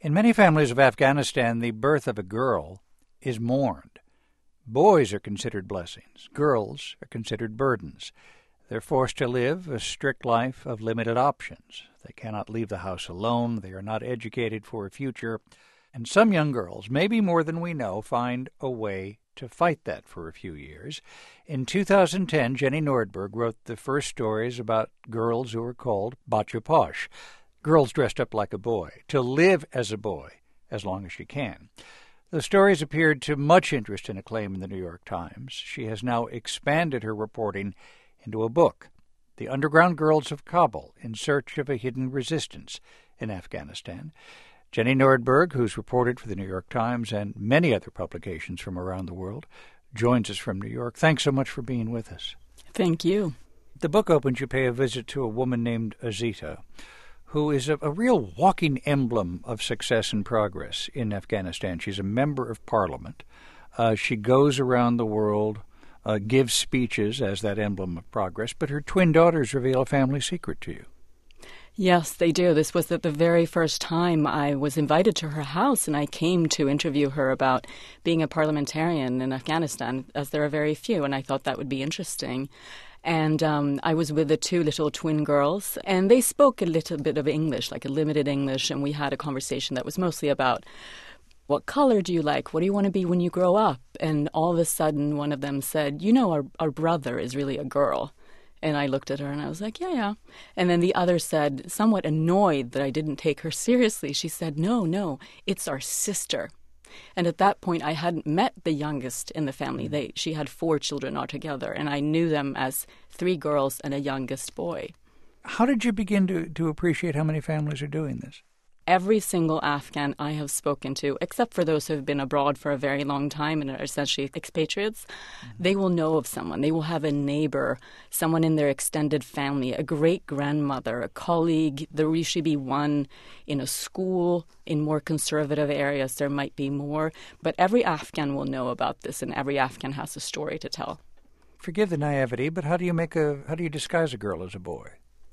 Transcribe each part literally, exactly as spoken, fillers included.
In many families of Afghanistan, the birth of a girl is mourned. Boys are considered blessings. Girls are considered burdens. They're forced to live a strict life of limited options. They cannot leave the house alone. They are not educated for a future. And some young girls, maybe more than we know, find a way to fight that for a few years. In two thousand ten, Jenny Nordberg wrote the first stories about girls who are called Bacha Posh, girls dressed up like a boy, to live as a boy as long as she can. The stories appeared to much interest and acclaim in the New York Times. She has now expanded her reporting into a book, The Underground Girls of Kabul, in Search of a Hidden Resistance in Afghanistan. Jenny Nordberg, who's reported for the New York Times and many other publications from around the world, joins us from New York. Thanks so much for being with us. Thank you. The book opens, you pay a visit to a woman named Azita, who is a, a real walking emblem of success and progress in Afghanistan. She's a member of parliament. Uh, she goes around the world, uh, gives speeches as that emblem of progress, but her twin daughters reveal a family secret to you. Yes, they do. This was the, the very first time I was invited to her house, and I came to interview her about being a parliamentarian in Afghanistan, as there are very few, and I thought that would be interesting. And um, I was with the two little twin girls, and they spoke a little bit of English, like a limited English, and we had a conversation that was mostly about, what color do you like? What do you want to be when you grow up? And all of a sudden, one of them said, you know, our, our brother is really a girl. And I looked at her and I was like, yeah, yeah. And then the other said, somewhat annoyed that I didn't take her seriously, she said, no, no, it's our sister. And at that point, I hadn't met the youngest in the family. They, she had four children altogether, and I knew them as three girls and a youngest boy. How did you begin to, to appreciate how many families are doing this? Every single Afghan I have spoken to, except for those who have been abroad for a very long time and are essentially expatriates, mm-hmm. they will know of someone. They will have a neighbor, someone in their extended family, a great-grandmother, a colleague. There will usually be one in a school. In more conservative areas, there might be more. But every Afghan will know about this, and every Afghan has a story to tell. Forgive the naivety, but how do you make a how do you disguise a girl as a boy?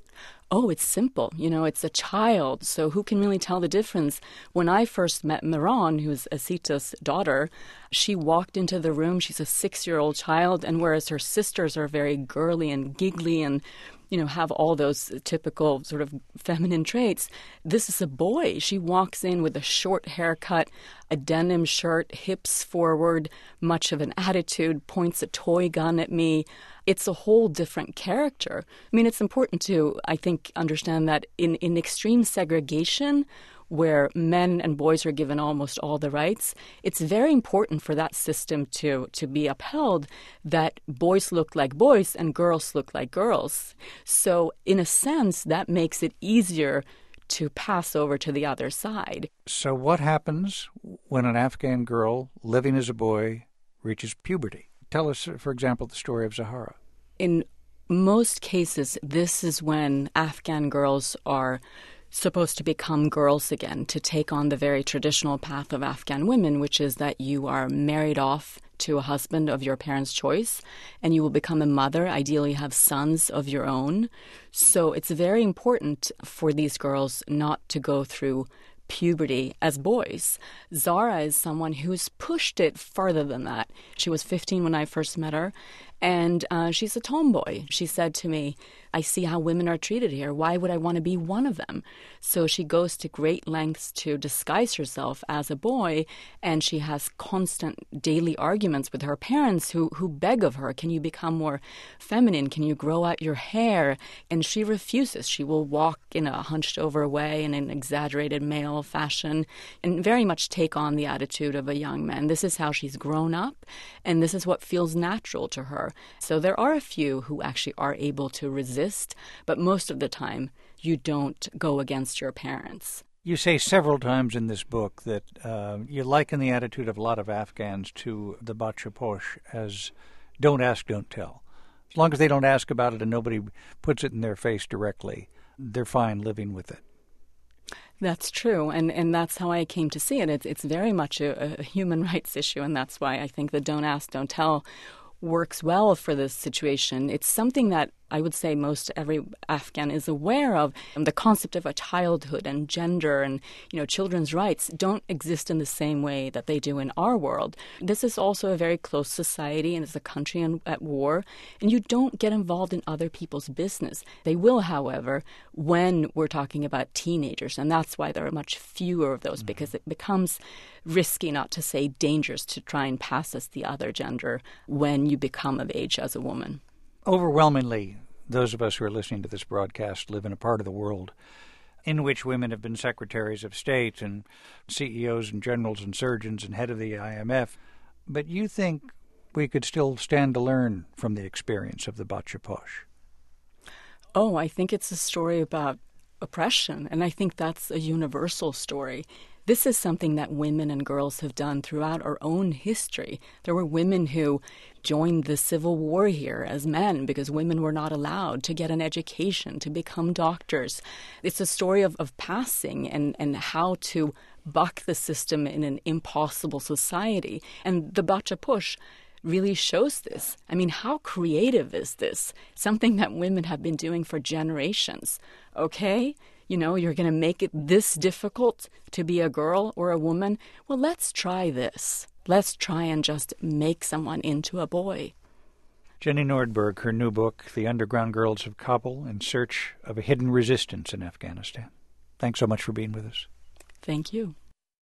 Oh, it's simple. You know, it's a child, so who can really tell the difference? When I first met Miran, who's Azita's daughter, she walked into the room. She's a six-year-old child, and whereas her sisters are very girly and giggly and, you know, have all those typical sort of feminine traits, this is a boy. She walks in with a short haircut, a denim shirt, hips forward, much of an attitude, points a toy gun at me. It's a whole different character. I mean, it's important to, I think, understand that in, in extreme segregation, where men and boys are given almost all the rights, it's very important for that system to, to be upheld that boys look like boys and girls look like girls. So in a sense, that makes it easier to pass over to the other side. So what happens when an Afghan girl living as a boy reaches puberty? Tell us, for example, the story of Zahara. In most cases, this is when Afghan girls are supposed to become girls again, to take on the very traditional path of Afghan women, which is that you are married off to a husband of your parents' choice, and you will become a mother, ideally have sons of your own. So it's very important for these girls not to go through puberty as boys. Zara is someone who's pushed it farther than that. She was fifteen when I first met her, and uh, she's a tomboy. She said to me, I see how women are treated here. Why would I want to be one of them? So she goes to great lengths to disguise herself as a boy, and she has constant daily arguments with her parents who, who beg of her, can you become more feminine? Can you grow out your hair? And she refuses. She will walk in a hunched over way in an exaggerated male fashion and very much take on the attitude of a young man. This is how she's grown up, and this is what feels natural to her. So there are a few who actually are able to resist, but most of the time you don't go against your parents. You say several times in this book that uh, you liken the attitude of a lot of Afghans to the Bacha Posh as don't ask, don't tell. As long as they don't ask about it and nobody puts it in their face directly, they're fine living with it. That's true, and, and that's how I came to see it. It's, it's very much a, a human rights issue, and that's why I think the don't ask, don't tell works well for this situation. It's something that I would say most every Afghan is aware of. And the concept of a childhood and gender and, you know, children's rights don't exist in the same way that they do in our world. This is also a very close society, and it's a country in, at war, and you don't get involved in other people's business. They will, however, when we're talking about teenagers, and that's why there are much fewer of those, mm-hmm. because it becomes risky, not to say dangerous, to try and pass as the other gender when you become of age as a woman. Overwhelmingly, those of us who are listening to this broadcast live in a part of the world in which women have been secretaries of state and C E Os and generals and surgeons and head of the I M F. But you think we could still stand to learn from the experience of the Bacha Posh? Oh, I think it's a story about oppression, and I think that's a universal story. This is something that women and girls have done throughout our own history. There were women who joined the Civil War here as men because women were not allowed to get an education, to become doctors. It's a story of, of passing and, and how to buck the system in an impossible society. And the Bacha Posh really shows this. I mean, how creative is this? Something that women have been doing for generations. Okay? You know, you're going to make it this difficult to be a girl or a woman? Well, let's try this. Let's try and just make someone into a boy. Jenny Nordberg, her new book, The Underground Girls of Kabul, In Search of a Hidden Resistance in Afghanistan. Thanks so much for being with us. Thank you.